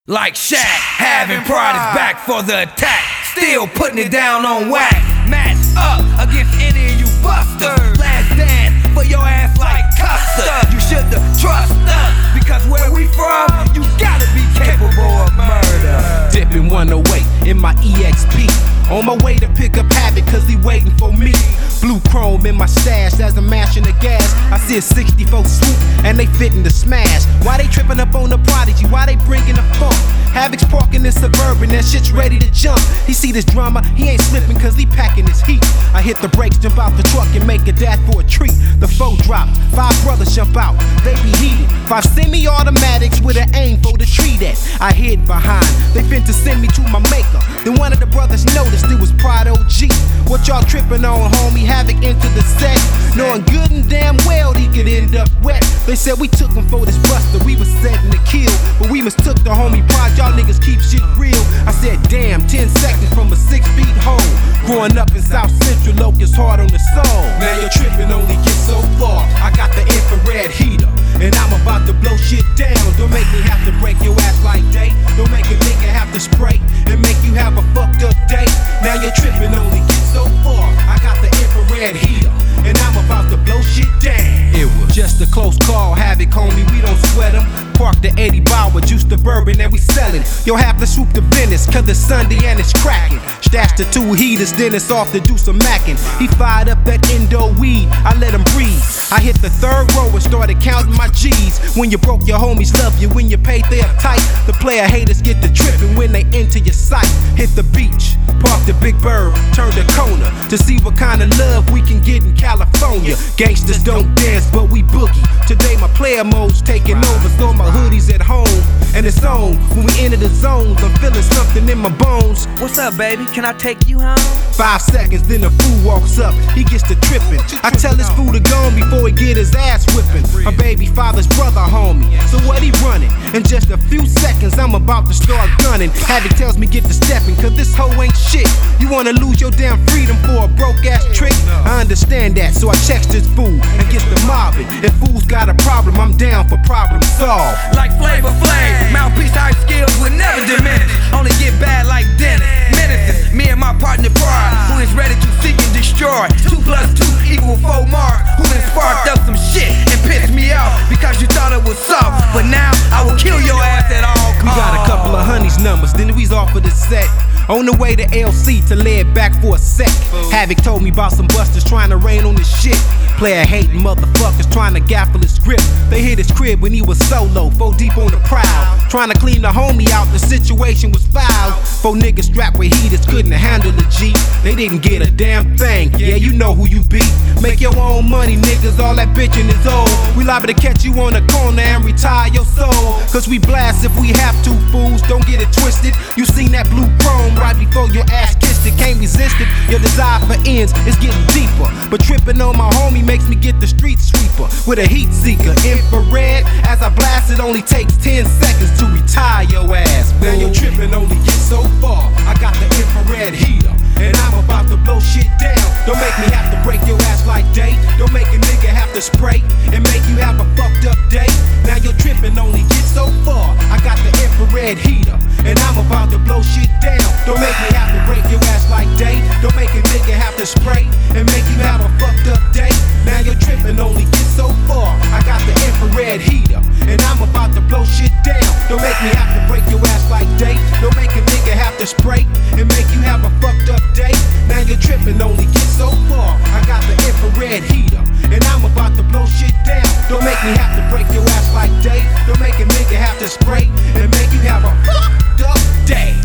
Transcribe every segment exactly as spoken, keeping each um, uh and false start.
Like Shaq, having pride is back for the attack. Still putting it down on whack. Match up against any of you busters. Last dance for your ass like custard. You should've trust us, because where we from, you gotta be capable of murder. Dipping one oh eight in my E X P. On my way to pick up Havoc, cause he waiting for me. Blue chrome in my stash as I'm mashing the gas. I see a sixty-four swoop and they fitting the smash. Why they tripping up on the Prodigy? Why they bringing the funk? Havoc's parking in Suburban, that shit's ready to jump. He see this drama, he ain't slipping cause he packing his heat. I hit the brakes, jump out the truck and make a dash for a treat. The foe drops, five brothers jump out, they be heated. Five semi-automatics with an aim for the tree that I hid behind. They fin to send me to my maker. Then one of the brothers noticed it was Pride O G. What y'all tripping on, homie? Havoc into the set, knowing good and damn well he could end up wet. They said we took him for this buster, we was setting to kill, but we mistook the homie Pride. Y'all niggas keep shit real. I said damn, ten seconds from a six feet hole. Growing up in South Central, Locust hard on the soul. Now your tripping only gets so far. I got the infrared heater, and I'm about to blow shit down. Don't make me have to break your ass like day. Don't make a nigga have to spray and make you have a fucked up day. Now your tripping only gets so far. I got the infrared heater, and I'm about to blow shit down. It was just a close call, Havoc, homie, we don't sweat them. Park the Eddie Bauer, juice the bourbon, and we sellin'. You'll have to swoop the Venice, cause it's Sunday and it's crackin'. Stash the two heaters, then it's off to do some mackin'. He fired up that Indo weed, I let him breathe. I hit the third row and started counting my G's. When you broke, your homies love you. When you paid, they uptight. The player haters get the trippin' when they enter your sight. Hit the beach, park the Big Bird, turn the corner to see what kind of love we can get in California. Gangsters don't dance, but we boogie. Today my player mode's taking over, so my hoodies at home, and it's on. When we enter the zones, I'm feeling something in my bones. What's up, baby? Can I take you home? Five seconds, then the fool walks up, he gets to tripping. I tell this fool to go on before he get his ass whipping. My baby father's brother, homie, so what he running? In just a few seconds, I'm about to start gunning. Havoc tells me get to stepping, cause this hoe ain't shit. You wanna lose your damn freedom for a broke ass trick? I understand that, so I checks this fool and gets the mobbing. If fool's got a problem, I'm down for problem solved. Like Flavor Flav, mouthpiece type skills will never diminish. Only get bad like Dennis. Menaces, me and my partner Pride, who is ready to seek and destroy. Two plus two equal four mark, who done sparked up some shit and pissed me off because you thought it was soft. But now I will kill your ass at all costs. We got a couple of honeys numbers, then we's off of the set. On the way to L C to lay it back for a sec. Havoc told me about some busters trying to rain on this shit. Player hating motherfuckers trying to gaffle his grip. They hit his crib when he was solo, four deep on the prowl. Trying to clean the homie out, the situation was foul. Four niggas strapped with heaters couldn't handle the G. They didn't get a damn thing, yeah, you know who you be. Make your own money, niggas, all that bitchin' is old. We liable to catch you on the corner and retire your soul. Cause we blast if we have to, fools, don't get it twisted. You seen that blue chrome right before your ass kissed it, can't resist it. Your desire for ends is getting deeper, but tripping on my homie makes me get the street sweeper with a heat seeker. Infrared, as I blast it only takes ten seconds to retire your ass. Now your tripping only gets so far. I got the infrared heater, and I'm about to blow shit down. Don't make me have to break your ass like day. Don't make a nigga have to spray and make you have a fucked up day. Now your tripping only gets so far. I got the infrared heater, and I'm about to blow shit down. Don't make me have to break your ass like day. Don't make a nigga have to spray and make you have a fucked up day. Now your tripping only gets so far. I got the infrared heater, and I'm about to blow shit down. Don't make me have to break your ass like day. Don't make a nigga have to spray and make you have a fucked up day. Now your tripping only gets so far. I got the infrared heater, and I'm about to blow shit down. Don't make me have to break your ass like day. Don't make a nigga have to spray and make you have a fucked up day.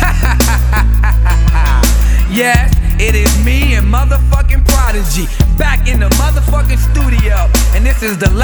Yes, it is me and motherfucking Prodigy back in the motherfucking studio, and this is the